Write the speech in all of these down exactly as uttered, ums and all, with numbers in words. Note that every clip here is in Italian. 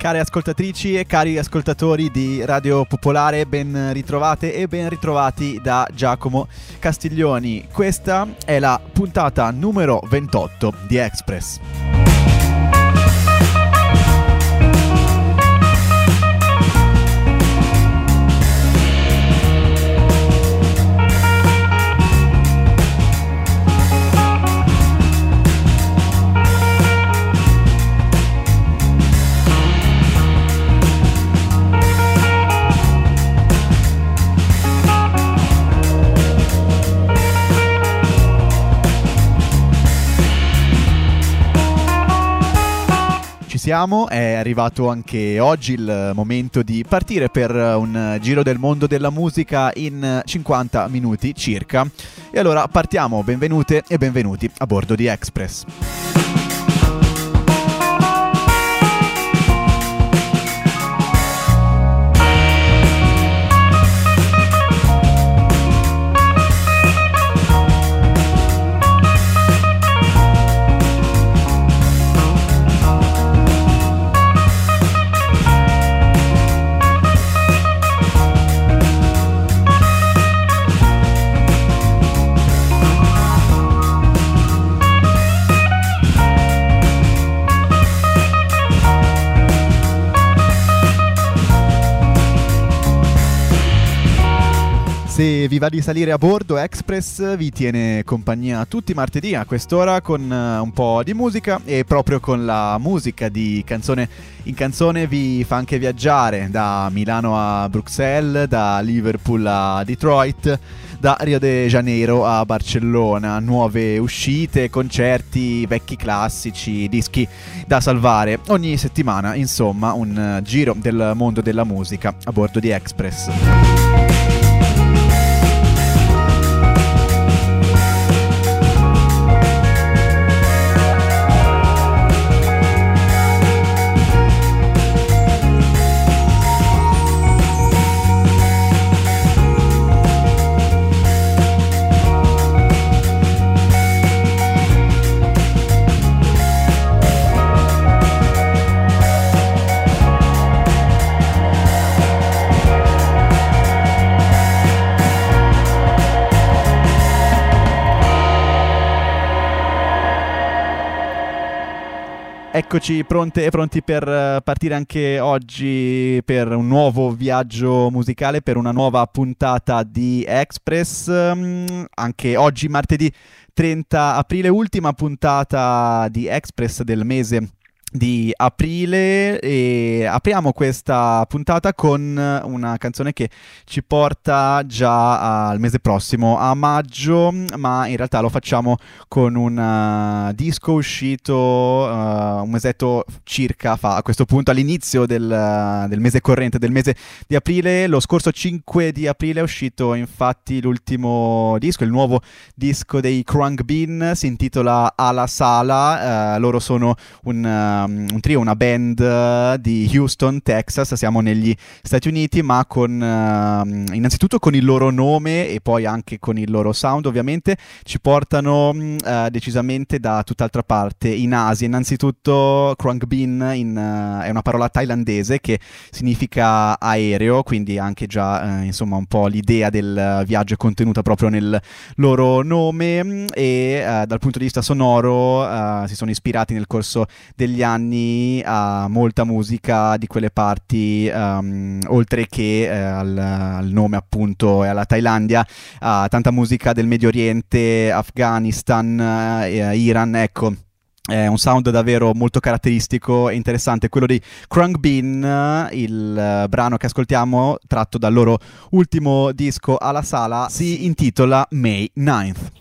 Care ascoltatrici e cari ascoltatori di Radio Popolare, ben ritrovate e ben ritrovati da Giacomo Castiglioni. Questa è la puntata numero ventotto di Express. Siamo, è arrivato anche oggi il momento di partire per un giro del mondo della musica in cinquanta minuti circa. E allora partiamo, benvenute e benvenuti a bordo di Express. Se vi va di salire a bordo, Express vi tiene compagnia tutti i martedì a quest'ora con un po' di musica, e proprio con la musica di Canzone in Canzone vi fa anche viaggiare da Milano a Bruxelles, da Liverpool a Detroit, da Rio de Janeiro a Barcellona. Nuove uscite, concerti, vecchi classici, dischi da salvare. Ogni settimana, insomma, un giro del mondo della musica a bordo di Express. Eccoci pronte e pronti per partire anche oggi per un nuovo viaggio musicale, per una nuova puntata di Express. Anche oggi martedì trenta aprile, ultima puntata di Express del mese di aprile, e apriamo questa puntata con una canzone che ci porta già al mese prossimo, a maggio, ma in realtà lo facciamo con un uh, disco uscito uh, un mesetto circa fa, a questo punto all'inizio del, uh, del mese corrente, del mese di aprile. Lo scorso cinque di aprile è uscito infatti l'ultimo disco, il nuovo disco dei Khruangbin, si intitola Alla Sala. Uh, loro sono un uh, un trio, una band di Houston, Texas. Siamo negli Stati Uniti, ma con uh, innanzitutto con il loro nome e poi anche con il loro sound, ovviamente ci portano uh, decisamente da tutt'altra parte, in Asia. Innanzitutto Khruangbin in, uh, è una parola thailandese che significa aereo, quindi anche già uh, insomma un po' l'idea del viaggio è contenuta proprio nel loro nome. E uh, dal punto di vista sonoro uh, si sono ispirati nel corso degli anni a molta musica di quelle parti, um, oltre che eh, al, al nome appunto e alla Thailandia, a tanta musica del Medio Oriente, Afghanistan, eh, Iran. Ecco, è un sound davvero molto caratteristico e interessante quello dei Khruangbin. Il uh, brano che ascoltiamo, tratto dal loro ultimo disco Alla Sala, si intitola May ninth.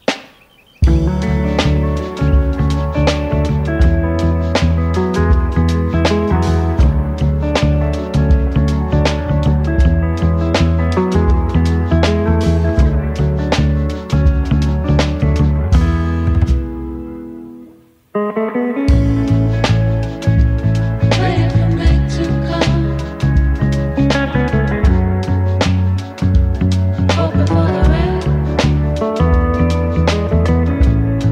Open for the rain.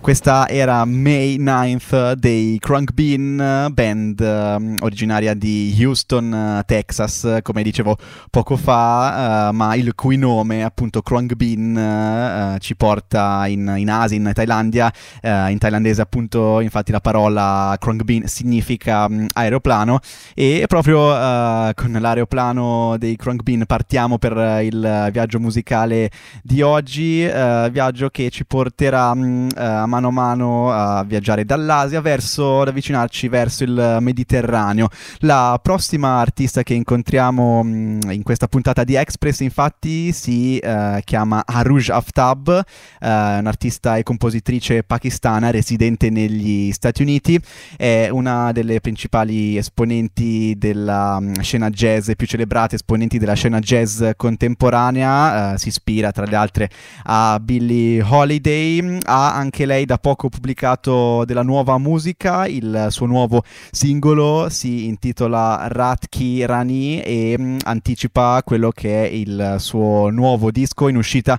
Questa era May ninth dei Krunk Bean, band uh, originaria di Houston, uh, Texas, come dicevo poco fa, uh, ma il cui nome, appunto Krunk Bean, uh, ci porta in, in Asia, in Thailandia. Uh, in thailandese, appunto, infatti la parola Krunk Bean significa um, aeroplano, e proprio uh, con l'aeroplano dei Krunk Bean partiamo per uh, il viaggio musicale di oggi, uh, viaggio che ci porterà um, uh, mano a mano a viaggiare dall'Asia verso, ad avvicinarci verso il Mediterraneo. La prossima artista che incontriamo mh, in questa puntata di Express, infatti, si uh, chiama Arooj Aftab, uh, un'artista e compositrice pakistana residente negli Stati Uniti. È una delle principali esponenti della um, scena jazz, più celebrate esponenti della scena jazz contemporanea. Uh, si ispira, tra le altre, a Billie Holiday. Ha anche lei da poco pubblicato della nuova musica. Il suo nuovo singolo si intitola Raat Ki Rani e mh, anticipa quello che è il suo nuovo disco in uscita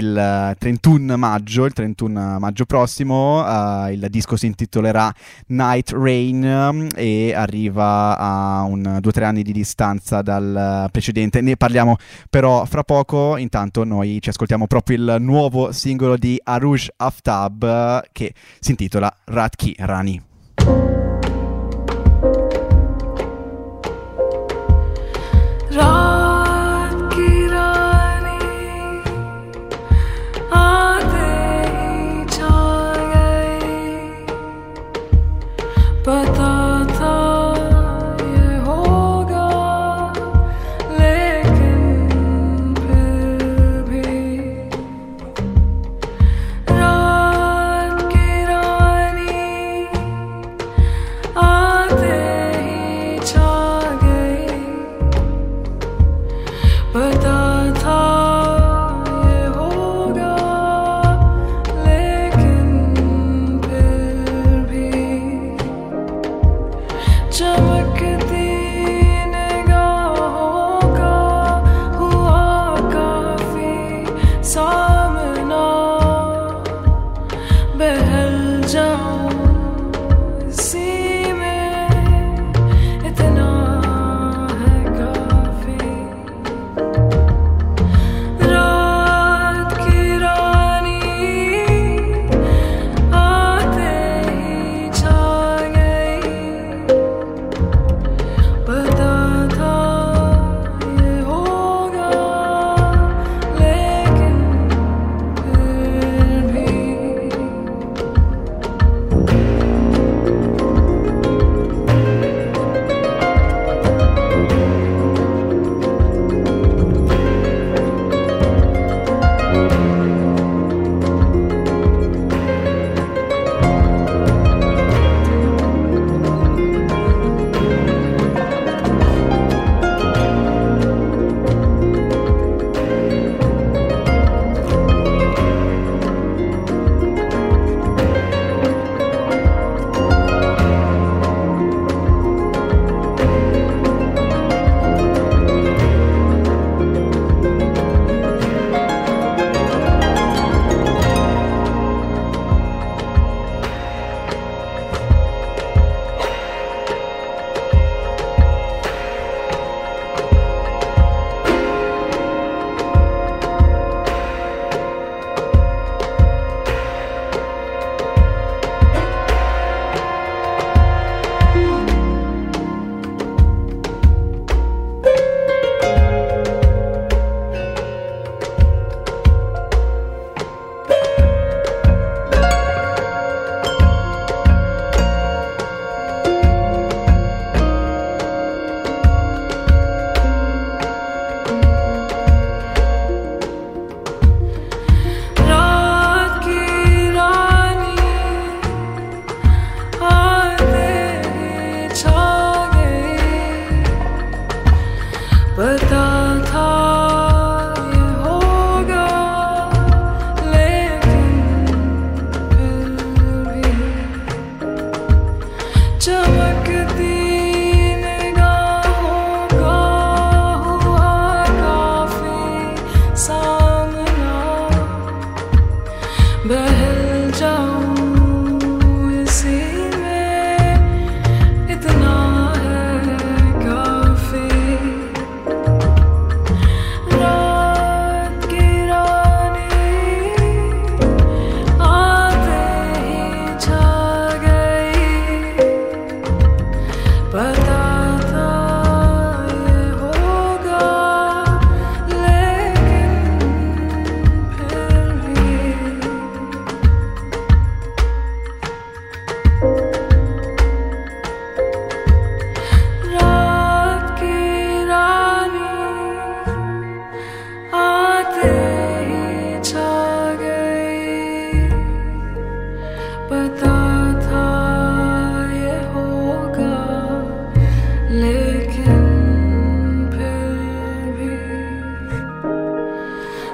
il trentuno maggio, il trentuno maggio prossimo. Uh, il disco si intitolerà Night Rain um, e arriva a un due o tre anni di distanza dal precedente. Ne parliamo però fra poco. Intanto noi ci ascoltiamo proprio il nuovo singolo di Arooj Aftab, che si intitola Raat Ki Rani. रात की रानी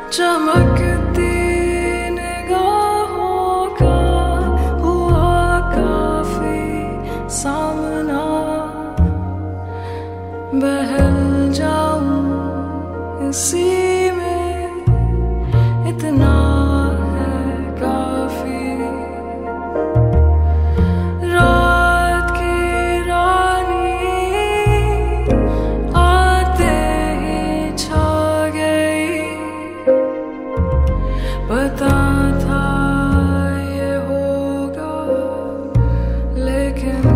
चमकती निगाहों का हुआ काफी सामना बहल जाऊं इसी में इतना है काफी रात की रानी आते ही छा गई पता था ये होगा लेकिन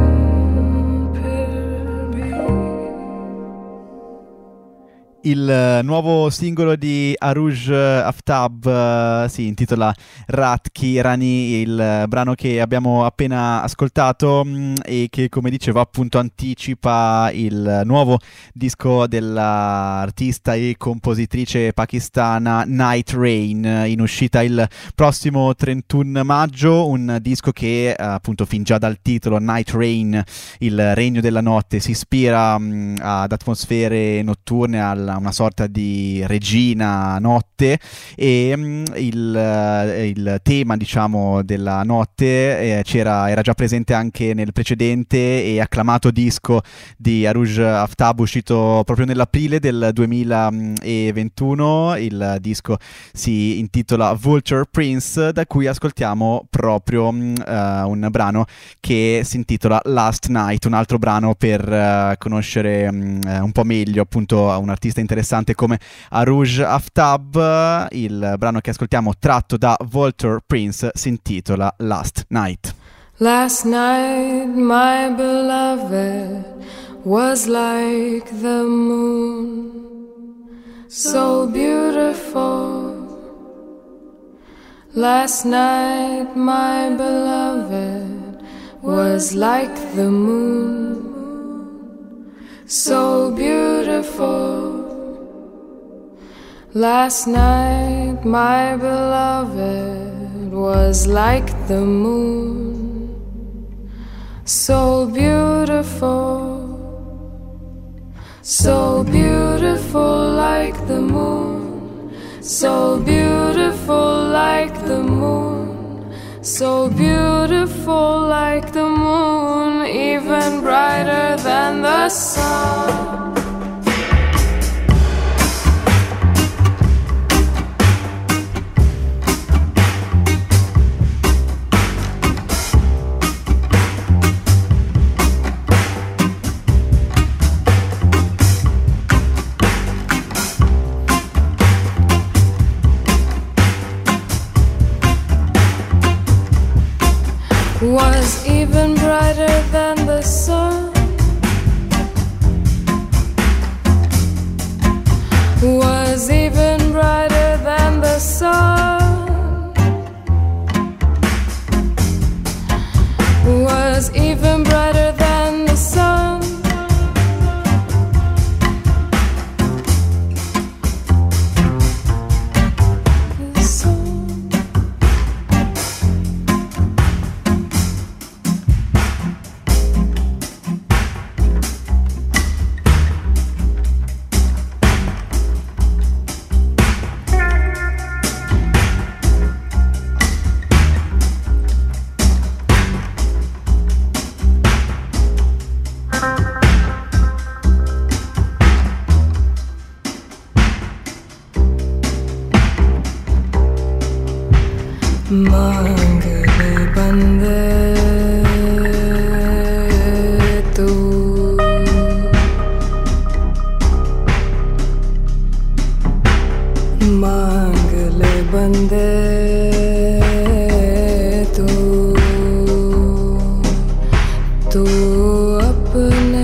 Il nuovo singolo di Arooj Aftab uh, si intitola Raat Ki Rani, il brano che abbiamo appena ascoltato mh, e che, come dicevo, appunto anticipa il nuovo disco dell'artista e compositrice pakistana Night Rain, in uscita il prossimo trentuno maggio, un disco che uh, appunto fin già dal titolo Night Rain, il regno della notte, si ispira mh, ad atmosfere notturne, al una sorta di regina notte e um, il, uh, il tema, diciamo, della notte eh, c'era, era già presente anche nel precedente e acclamato disco di Arooj Aftab uscito proprio nell'aprile del duemilaventuno. Il disco si intitola Vulture Prince, da cui ascoltiamo proprio um, uh, un brano che si intitola Last Night, un altro brano per uh, conoscere um, un po' meglio appunto un artista interessante come Arooj Aftab. Il brano che ascoltiamo, tratto da Vulture Prince, si intitola Last Night. Last night my beloved was like the moon, so beautiful. Last night my beloved was like the moon, so beautiful. Last night my beloved was like the moon, so beautiful, so beautiful like the moon, so beautiful like the moon, so beautiful like the moon, even brighter than the sun. Was even brighter than the sun, was even brighter than the sun, was even brighter than the sun. The sun. मांग ले बंदे तू, मांग ले बंदे तू, तू अपने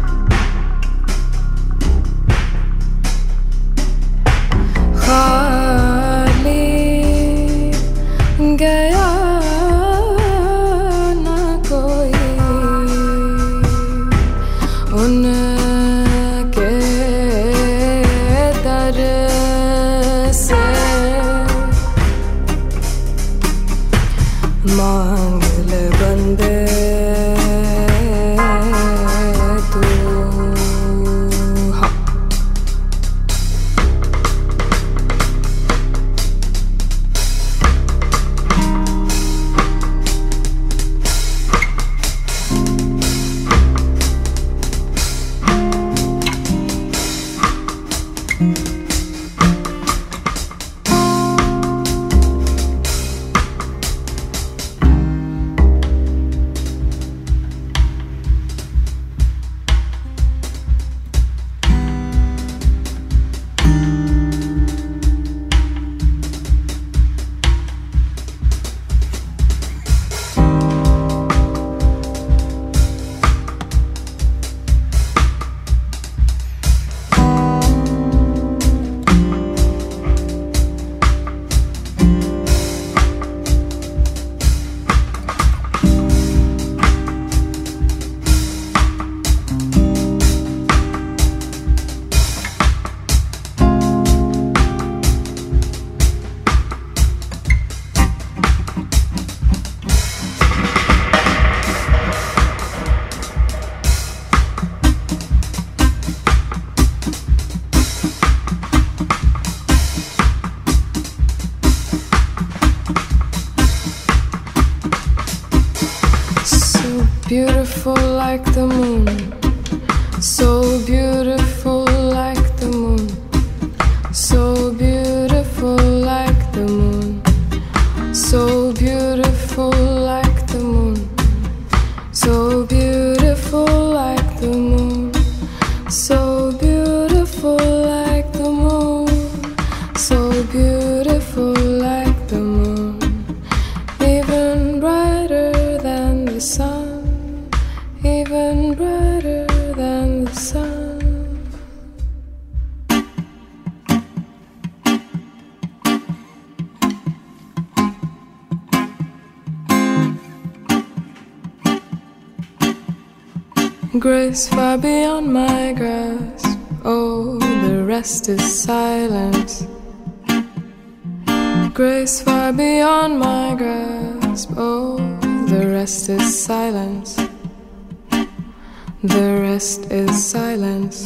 heart like the moon, so beautiful like the moon, so beautiful like the moon, so beautiful like the moon, so beautiful like the moon, so beautiful like the moon, so beautiful like the moon, even brighter than the sun, even brighter than the sun. Grace far beyond my grasp, oh, the rest is silence. Grace far beyond my grasp, oh, the rest is silence. The rest is silence.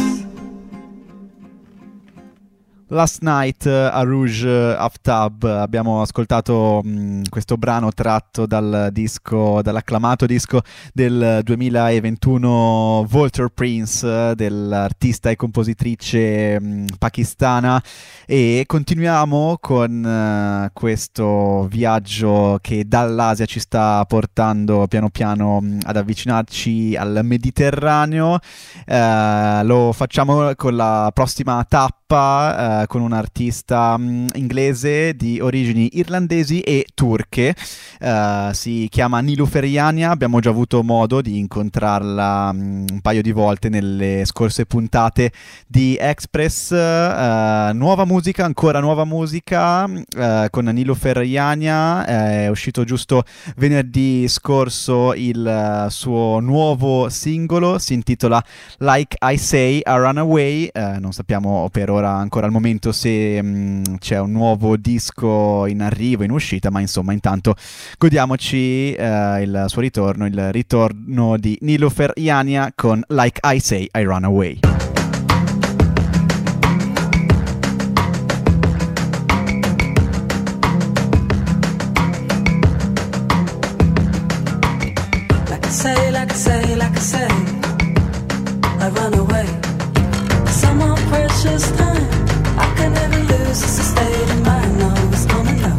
Last Night a Rouge Aftab, abbiamo ascoltato mh, questo brano tratto dal disco, dall'acclamato disco del duemilaventuno Walter Prince, dell'artista e compositrice mh, pakistana, e continuiamo con uh, questo viaggio che dall'Asia ci sta portando piano piano mh, ad avvicinarci al Mediterraneo. Uh, lo facciamo con la prossima tappa, uh, con un artista um, inglese di origini irlandesi e turche. Uh, si chiama Niloufer Yanya, abbiamo già avuto modo di incontrarla um, un paio di volte nelle scorse puntate di Express. Uh, nuova musica, ancora nuova musica, uh, con Niloufer Yanya. È uscito giusto venerdì scorso il uh, suo nuovo singolo, si intitola Like I Say, A Runaway. Uh, non sappiamo per ora ancora al momento se mh, c'è un nuovo disco in arrivo, in uscita, ma insomma intanto godiamoci uh, il suo ritorno, il ritorno di Niloufer Yanya con Like I Say, I Run Away. Like I say, like I say, like I say, I run away. Some more precious time I can never lose. It's a state of mind, no, it's coming down.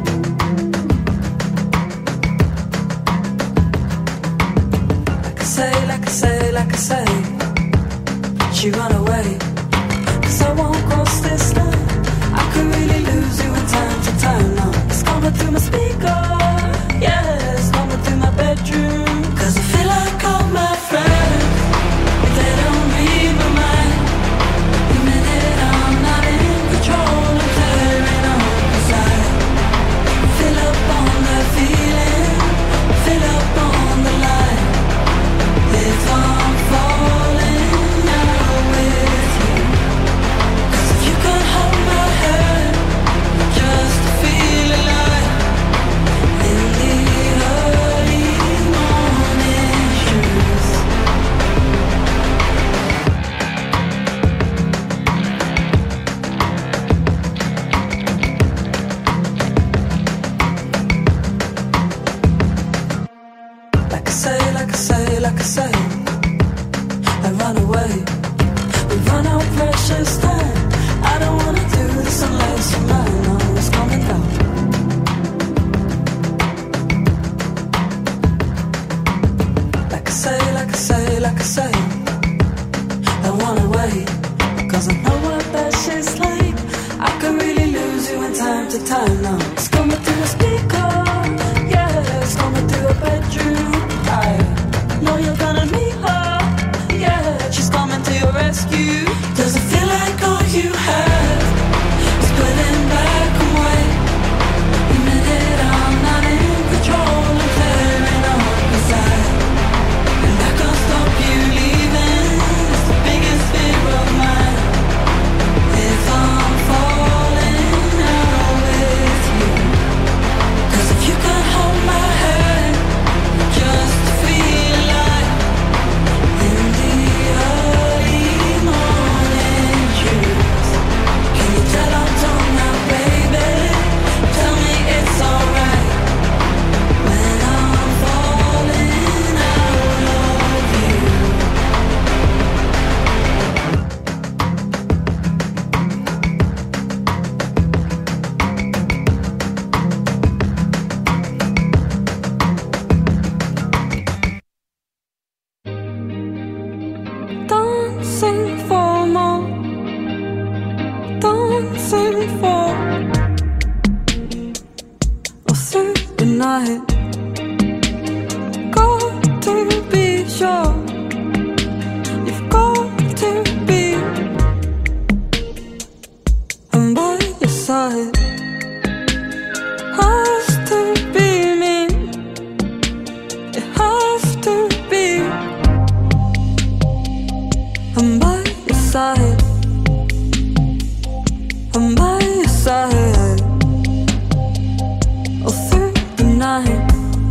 Like I say, like I say, like I say, she run away. Cause I won't cross this line. I could really lose you in time to time, no. It's coming through my speaker, yeah, it's coming through my bedroom. Cause I feel like all my friends, they don't read my mind. The minute I'm not in control, I'm clearing on. Cause I fill up on the feeling, fill up on the line. If I'm falling now with you, cause if you could hold my hand just to feel alive in the early morning shoes. Like I say, like I say, like I say, I run away. We run out precious time. I don't wanna do this unless you're mine. No, it's coming down. Like I say, like I say, like I say, I run away. Cause I know what that shit's like. I can really lose you in time to time now. It's coming through a speaker, yeah, it's coming through a bedroom. I know you're gonna meet her, yeah, she's coming to your rescue. Does it feel like all you have is putting back away? The minute I'm not in control, I'm clearing on. Cause I, and I can't stop you leaving. It's the biggest fear of mine. If I'm falling now with you, cause right. Has to be me. It has to be. I'm by your side. I'm by your side. All through the night.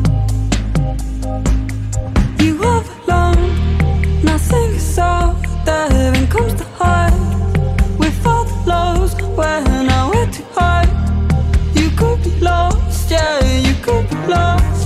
You have alone. Nothing is out there and comes to hide. With all the lows where nowhere to hide. You could be lost, yeah, you could be lost.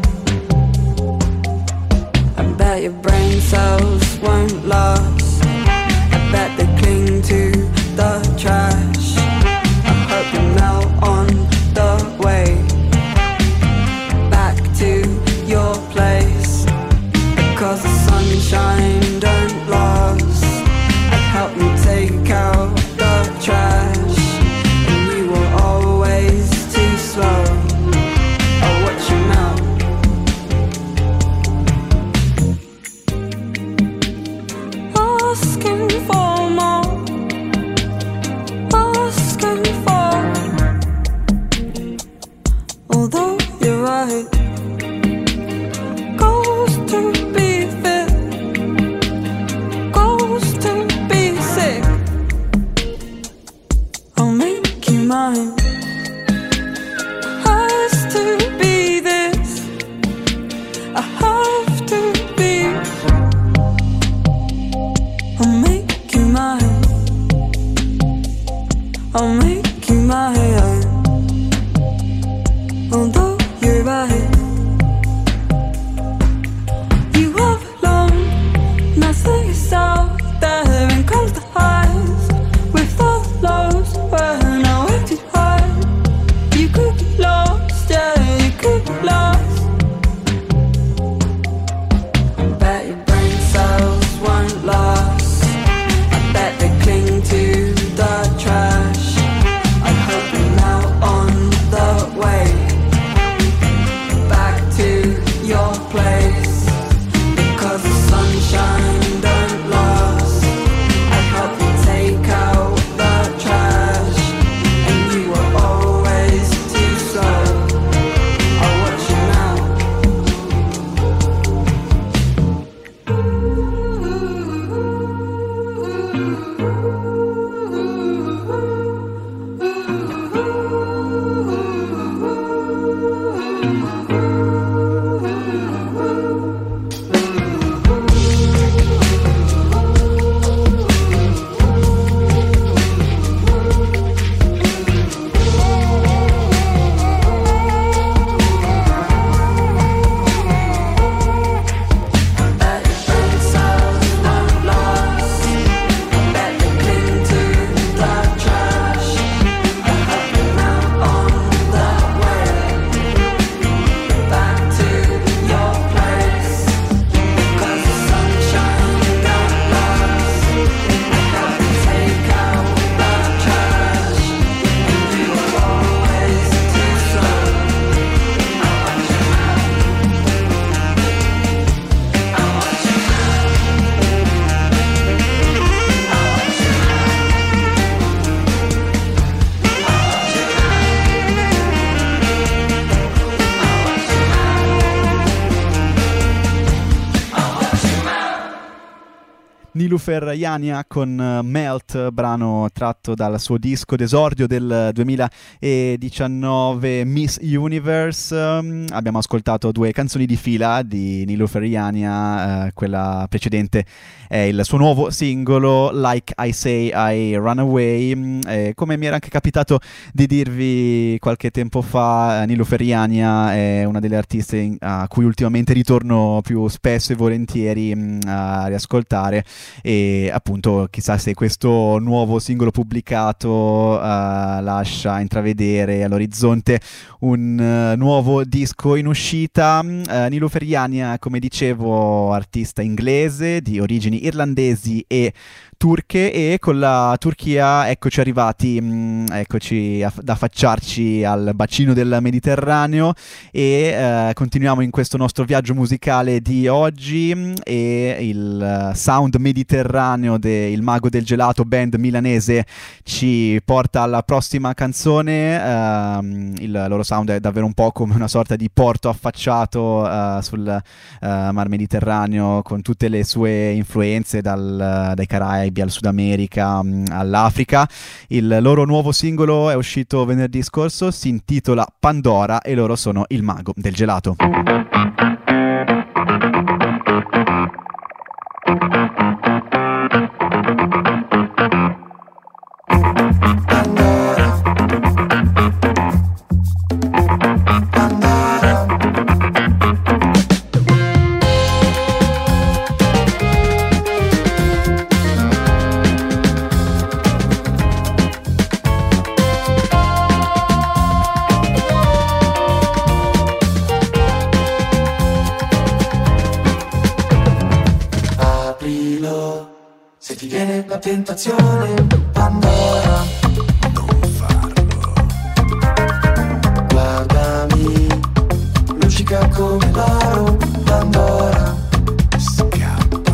I bet your brain cells won't last. I bet they cling to the trash. I hope you melt on the way back to your place. Because the sunshine don't last. I'd help you take out the trash. And you were always too slow. I'll watch you melt. Asking for more. Asking for. Although you're right. Goes to be fit. Goes to be sick. I'll make you mine. Has to be this. I have to be. I'll make you mine. I'll make you mine. Although you're right. You have alone. Nothing is out there and comes to highs. With all the lows where nowhere to hide. You could be lost, yeah, you could be lost. I bet your brain cells won't last. I bet they cling to the trash. I hope you melt on the way back to your place. Because the sunshine don't last. I help you take out the trash. And you were always too slow. I'll watch you now. Niloufer Yanya con uh, Melt, brano tratto dal suo disco d'esordio del duemiladiciannove, Miss Universe. Um, abbiamo ascoltato due canzoni di fila di Niloufer Yanya, uh, quella precedente è il suo nuovo singolo Like I Say I Run Away. Mm, eh, come mi era anche capitato di dirvi qualche tempo fa, uh, Niloufer Yanya è una delle artiste in, a cui ultimamente ritorno più spesso e volentieri mm, a riascoltare. E appunto chissà se questo nuovo singolo pubblicato uh, lascia intravedere all'orizzonte un uh, nuovo disco in uscita. uh, Niloufer Yanya, come dicevo, artista inglese di origini irlandesi e turche, e con la Turchia eccoci arrivati, mh, eccoci a, ad affacciarci al bacino del Mediterraneo e eh, continuiamo in questo nostro viaggio musicale di oggi. E il uh, sound mediterraneo Mediterraneo del Mago del Gelato, band milanese, ci porta alla prossima canzone. Uh, il loro sound è davvero un po' come una sorta di porto affacciato uh, sul uh, Mar Mediterraneo, con tutte le sue influenze dal, dai Caraibi al Sud America um, all'Africa. Il loro nuovo singolo è uscito venerdì scorso, si intitola Pandora e loro sono il Mago del Gelato. Se ti viene la tentazione, Pandora, non farlo. Guardami, luccica come l'oro, Pandora, scappa.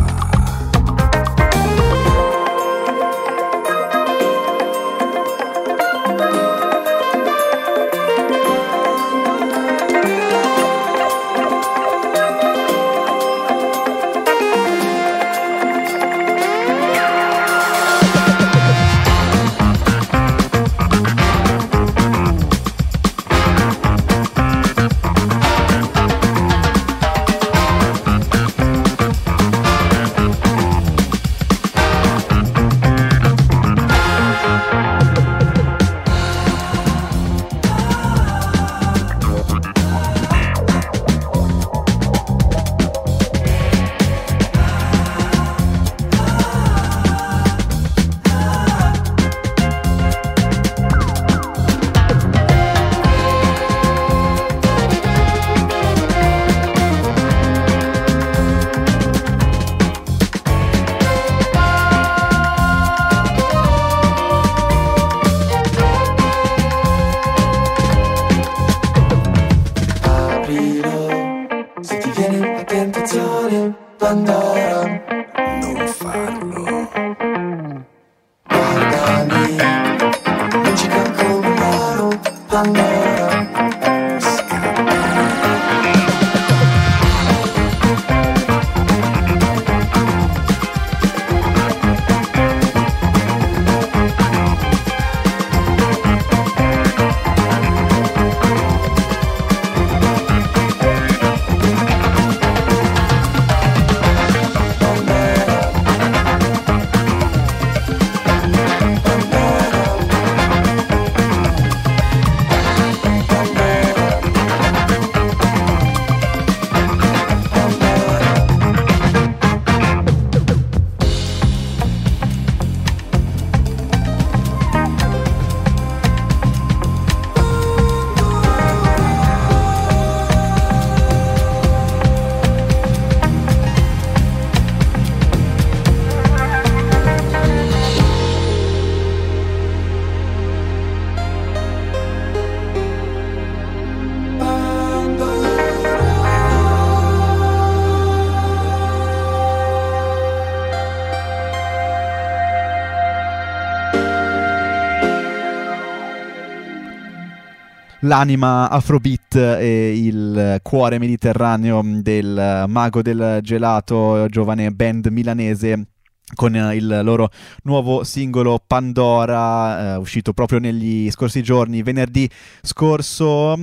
L'anima afrobeat e il cuore mediterraneo del Mago del Gelato, giovane band milanese, con il loro nuovo singolo Pandora, eh, uscito proprio negli scorsi giorni, venerdì scorso.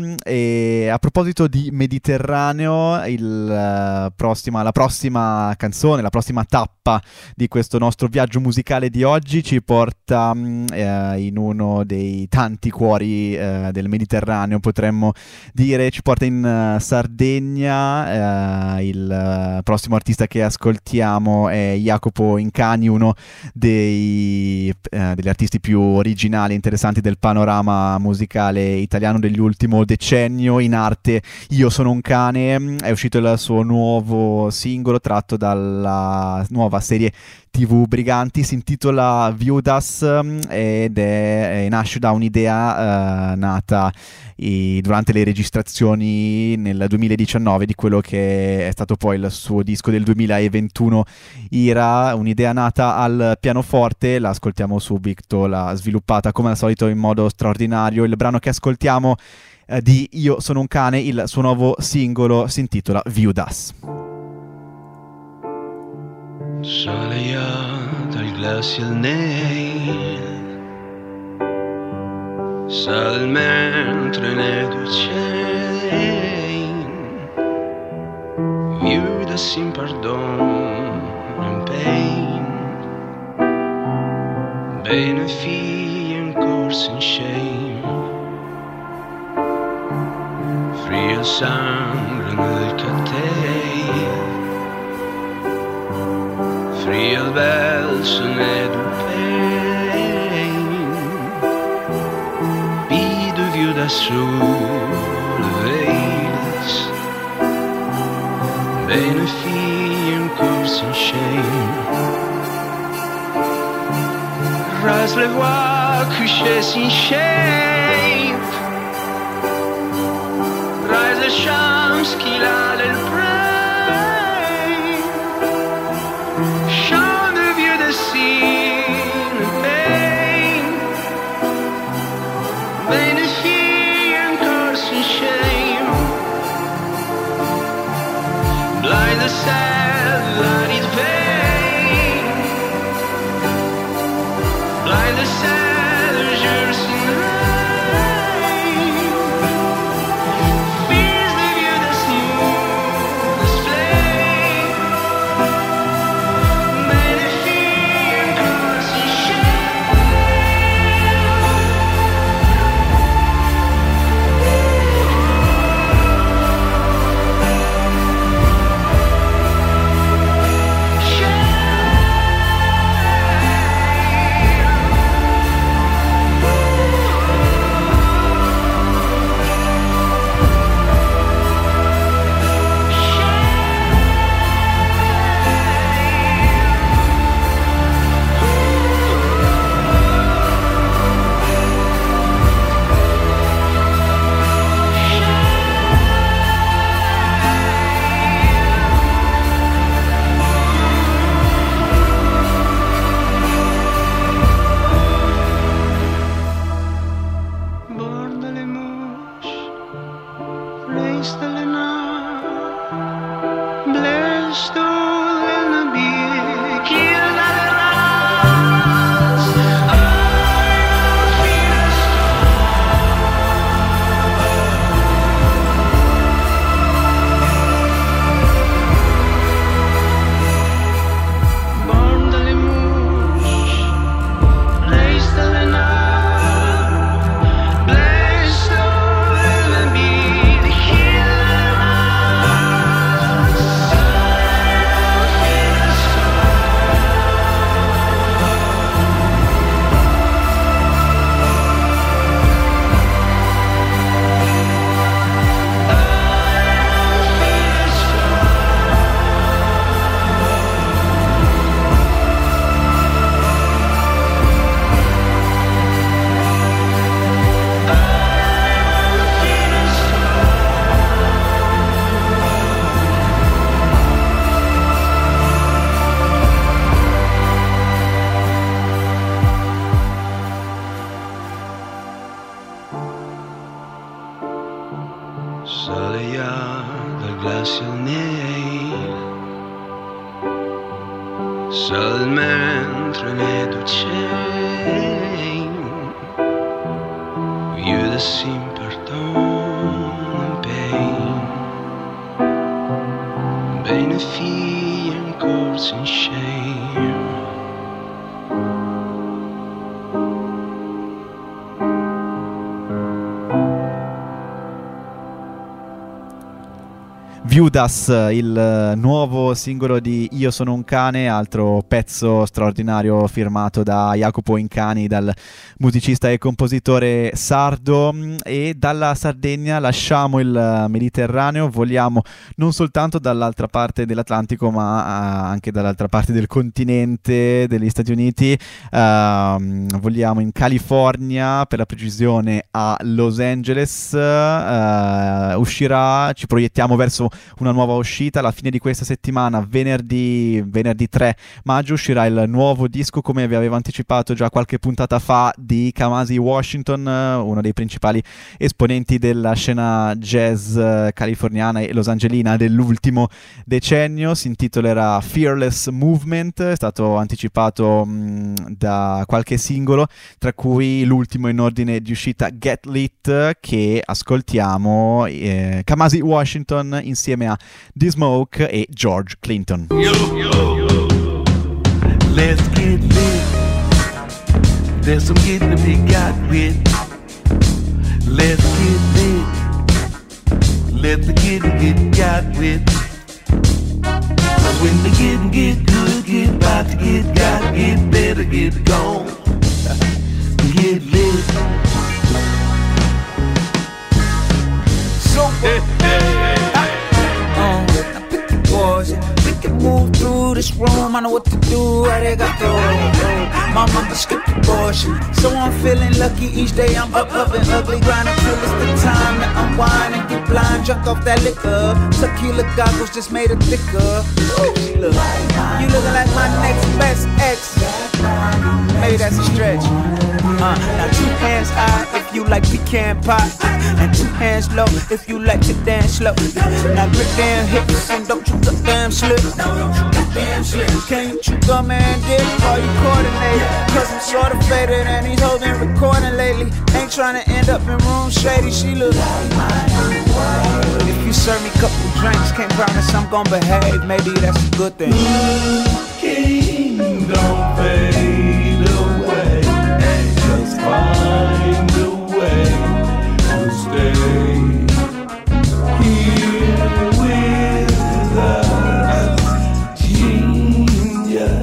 E a proposito di Mediterraneo, il, uh, prossima, la prossima canzone, la prossima tappa di questo nostro viaggio musicale di oggi ci porta eh, in uno dei tanti cuori eh, del Mediterraneo, potremmo dire, ci porta in uh, Sardegna. Eh, il uh, prossimo artista che ascoltiamo è Jacopo Incani, uno dei, eh, degli artisti più originali e interessanti del panorama musicale italiano dell'ultimo decennio. In arte Io sono un cane è uscito il suo nuovo singolo tratto dalla nuova serie tivù Briganti, si intitola Viudas ed è, nasce da un'idea eh, nata i, durante le registrazioni nel duemiladiciannove di quello che è stato poi il suo disco del duemilaventuno, Ira, un'idea un'idea nata al pianoforte, la ascoltiamo subito, l'ha sviluppata come al solito in modo straordinario. Il brano che ascoltiamo eh, di Io sono un cane, il suo nuovo singolo si intitola View Das. Soleillata al glacial nail, sale mentre ne ducein, view das sin pardon and pain, benefit and course and shame, fria sangue nel catei, fria il verso ne du pain, bidu view da sole veils, benefit and course and shame, rise les voix couchées sin shape, rise les champs qu'il a le brain, chant de vieux de sin pain, benefit and course and shame, blind the sad that it vain, blind the sad jours in rain, fears the view the smooth display, benefit and course and soleillata al glacial nail, sale mentre ne ducein, view the sin pardon and pain, benefit and course and shame. View Das, il nuovo singolo di Io sono un cane, altro pezzo straordinario firmato da Jacopo Incani, dal musicista e compositore sardo. E dalla Sardegna lasciamo il Mediterraneo, vogliamo non soltanto dall'altra parte dell'Atlantico ma anche dall'altra parte del continente degli Stati Uniti, uh, vogliamo in California, per la precisione a Los Angeles. Uh, uscirà, ci proiettiamo verso una nuova uscita. Alla fine di questa settimana, venerdì, venerdì tre maggio, uscirà il nuovo disco, come vi avevo anticipato già qualche puntata fa, di Kamasi Washington, uno dei principali esponenti della scena jazz californiana e losangelina dell'ultimo decennio. Si intitolerà Fearless Movement, è stato anticipato mh, da qualche singolo, tra cui l'ultimo in ordine di uscita, Get Lit, che ascoltiamo, eh, Kamasi Washington insieme a D-Smoke e George Clinton. Yo, yo, yo. Let's get lit. There's some getting to be got with. Let's get lit. Let the getting get got with. When the getting get good, get about to get got, get better, get gone. Get lit. So hey, hey, hey. Uh, now pick the boys, we can move through this room. I know what to do, how they got go. Mama, be skip the bullshit. So I'm feeling lucky each day. I'm up, up and ugly, grinding till it's the time to unwind and get blind, drunk off that liquor. Tequila goggles just made it thicker. Ooh, look, you looking like my next best ex. Maybe that's a stretch. Uh, now two hands high if you like pecan pie, and two hands low if you like to dance slow. Now grip them hips and don't you go damn slip. Don't you go damn slip. Can't you come and dip while you coordinate? Cause I'm sort of faded and these hoes been recording lately. Ain't trying to end up in room shady. She look like my new world. If you serve me a couple drinks, can't promise I'm gonna behave. Maybe that's a good thing. King, don't fade away. Just find a way to stay here with us. Genius,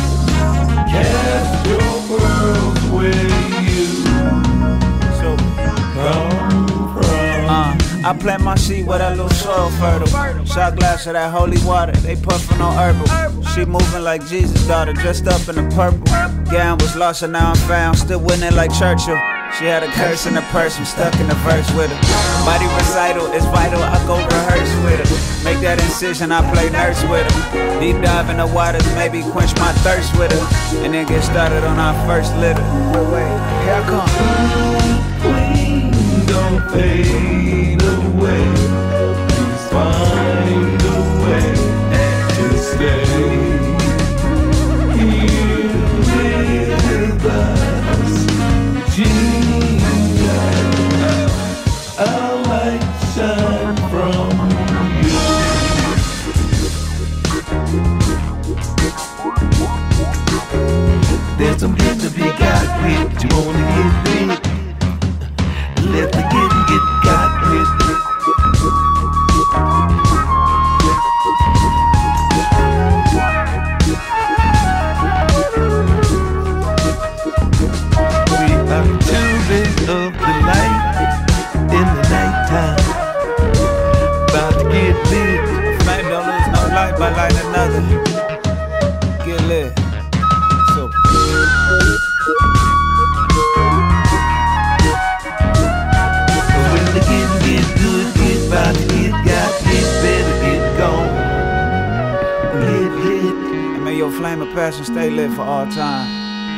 cast your pearls where you so come from. Uh, I plant my seed where that little soil fertile. Shot glass of that holy water, they puffin' on herbal. She moving like Jesus' daughter, dressed up in the purple. Gown was lost and now I'm found, still winning like Churchill. She had a curse in the purse, I'm stuck in the verse with her. Body recital is vital, I go rehearse with her. Make that incision, I play nurse with her. Deep dive in the waters, maybe quench my thirst with her. And then get started on our first litter. Wait, wait, here I come. Queen, don't fade away. Please find a way to stay here with us. Genius, a light shine from you. There's some good to be got with. You wanna get lit? Let the getting get got with. We are children of the light in the nighttime. About to get lit. Flame don't lose no light by lighting another. Get lit. So when the getting get good, get about to get got, get better, get gone. Get lit. and may your flame of passion stay lit for all time.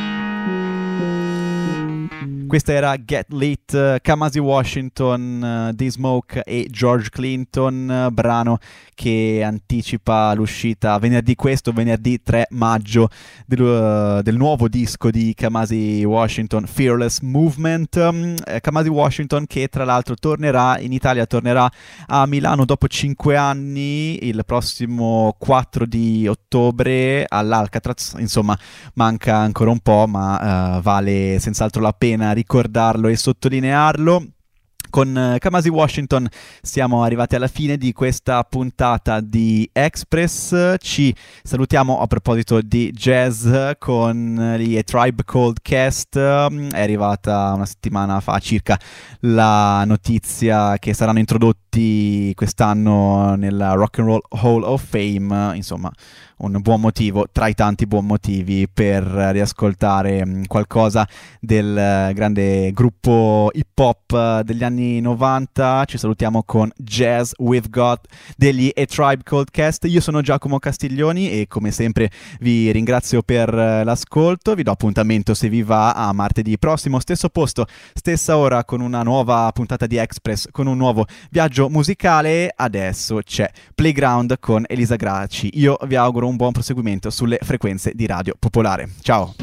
Questa era Get Lit, Kamasi Washington, uh, D-Smoke e George Clinton, uh, brano che anticipa l'uscita venerdì questo, venerdì tre maggio, del, uh, del nuovo disco di Kamasi Washington, Fearless Movement. Um, eh, Kamasi Washington che tra l'altro tornerà in Italia, tornerà a Milano dopo cinque anni, il prossimo quattro di ottobre all'Alcatraz. Insomma, manca ancora un po', ma uh, vale senz'altro la pena ricordarlo e sottolinearlo. Con Kamasi Washington siamo arrivati alla fine di questa puntata di Express. Ci salutiamo a proposito di jazz con gli A Tribe Called Cast. È arrivata una settimana fa circa la notizia che saranno introdotti quest'anno nella Rock and Roll Hall of Fame. Insomma, un buon motivo tra i tanti buon motivi per riascoltare qualcosa del grande gruppo hip hop degli anni anni novanta. Ci salutiamo con Jazz With God degli A Tribe Called Quest. Io sono Giacomo Castiglioni e come sempre vi ringrazio per l'ascolto. Vi do appuntamento, se vi va, a martedì prossimo, stesso posto, stessa ora, con una nuova puntata di Express, con un nuovo viaggio musicale. Adesso c'è Playground con Elisa Gracci. Io vi auguro un buon proseguimento sulle frequenze di Radio Popolare. Ciao.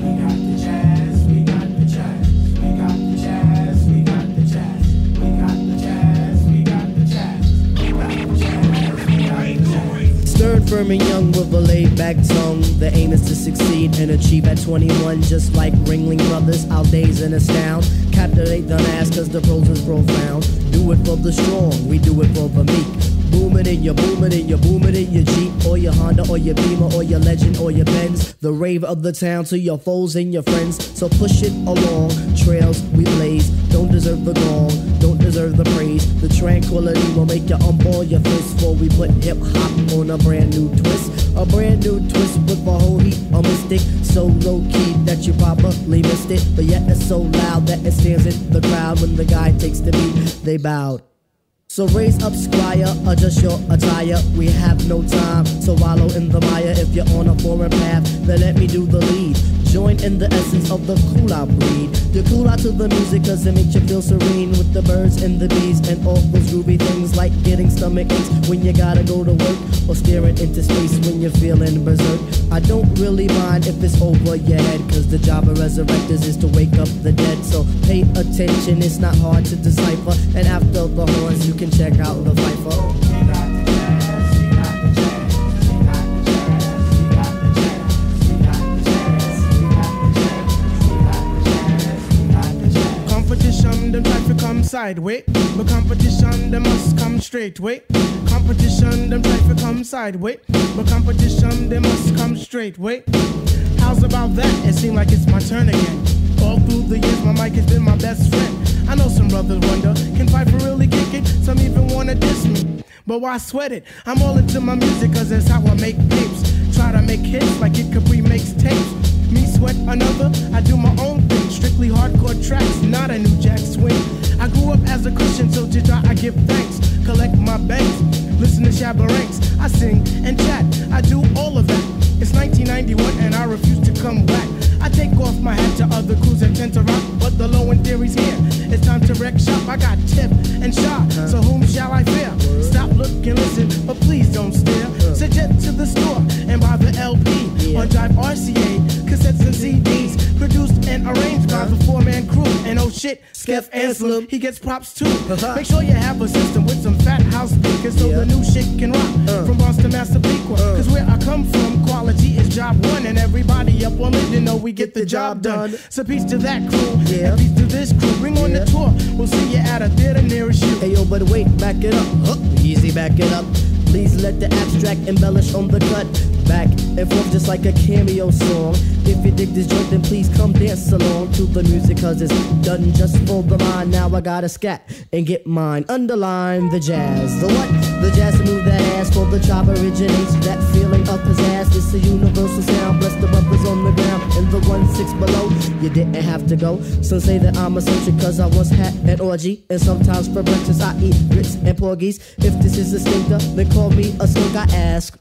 Stern, firm and young with a laid-back tongue. The aim is to succeed and achieve at twenty-one. Just like Ringling Brothers, our days in astound. Captivate the mass cause the prose is profound. Do it for the strong, we do it for the meek. Boom it in your, boom it in your, boom it in your Jeep, or your Honda, or your Beamer, or your Legend, or your Benz. The rave of the town to your foes and your friends. So push it along, trails we blaze. Don't deserve the gong, don't deserve the praise. The tranquility will make you unball your fist. For we put hip-hop on a brand new twist. A brand new twist with a whole heap of mystic. So low-key that you probably missed it, but yet it's so loud that it stands in the crowd. When the guy takes the beat, they bowed. So raise up, squire, adjust your attire. We have no time to wallow in the mire. If you're on a foreign path, then let me do the lead. Join in the essence of the cool out breed. You cool out to the music cause it makes you feel serene. With the birds and the bees and all those groovy things, like getting stomach aches when you gotta go to work, or staring into space when you're feeling berserk. I don't really mind if it's over your head, cause the job of resurrectors is to wake up the dead. So pay attention, it's not hard to decipher. And after the horns you can check out the Viper. Competition, them try to come sideways, but competition, them must come straight way. Competition, them try to come sideways, but competition, they must come straight way. How's about that? It seems like it's my turn again. All through the years, my mic has been my best friend. I know some brothers wonder, can Piper really kick it? Some even wanna diss me, but why sweat it? I'm all into my music cause that's how I make tapes. Try to make hits like Kid Capri makes tapes. Me sweat another, I do my own thing. Strictly hardcore tracks, not a new jack swing. I grew up as a Christian, so to God I give thanks. Collect my banks, listen to Shabba Ranks. I sing and chat, I do all of that. It's nineteen ninety-one and I refuse to come back. I take off my hat to other crews that tend to rock, but the low end theory's here. It's time to wreck shop. I got Tip and Shaw, so whom shall I fear? Stop, look, and listen, but please don't stare. Suggest to the store and buy the L P on Drive R C A, cassettes and C Ds, produced and arranged by the four-man crew. And oh shit, Skeff Anselm, he gets props too. Make sure you have a system with some fat house speakers so the new shit can rock. From Boston, Massapequa, cause where I come from, quality is job one, and everybody up on it, you know we get the job done. So peace to that crew, and peace to this crew. Bring on the tour, we'll see you at a theater nearest you. Hey yo, but wait, back it up, huh? Easy, back it up. Please let the abstract embellish on the cut. Back and forth just like a cameo song. If you dig this joint, then please come dance along to the music, cause it's done just for the mind. Now I gotta scat and get mine. Underline the jazz. The what? The jazz to move that ass for the chop originates. That feeling of pizzazz. It's a universal sound. Bless the brothers on the ground and the one six below. You didn't have to go. Some say that I'm eccentric cause I once had an orgy, and sometimes for breakfast I eat grits and porgies. If this is a stinker, then call me a skunk, I ask.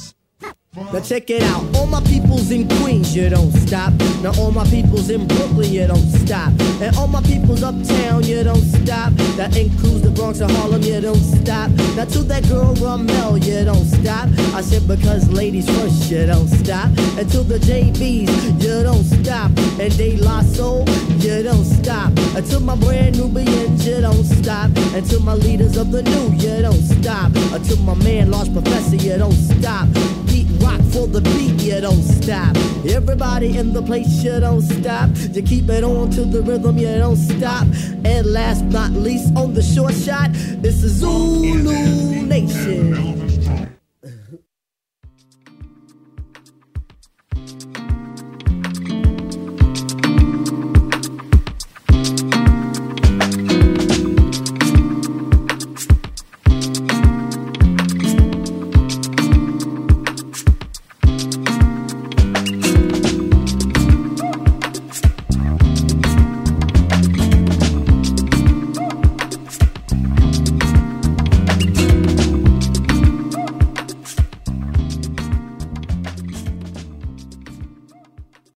Now check it out, all my peoples in Queens, you don't stop. Now all my peoples in Brooklyn, you don't stop. And all my peoples uptown, you don't stop. That includes the Bronx and Harlem, you don't stop. Now to that girl Ramel, you don't stop. I said because ladies first, you don't stop. And to the J Bs, you don't stop. And De La Soul, you don't stop. And to my brand Nubians, you don't stop. And to my leaders of the new, you don't stop. And to my man Large Professor, you don't stop. Beat rock for the beat, you don't stop. Everybody in the place, you don't stop. You keep it on to the rhythm, you don't stop. And last but not least, on the short shot, it's the Zulu Nation.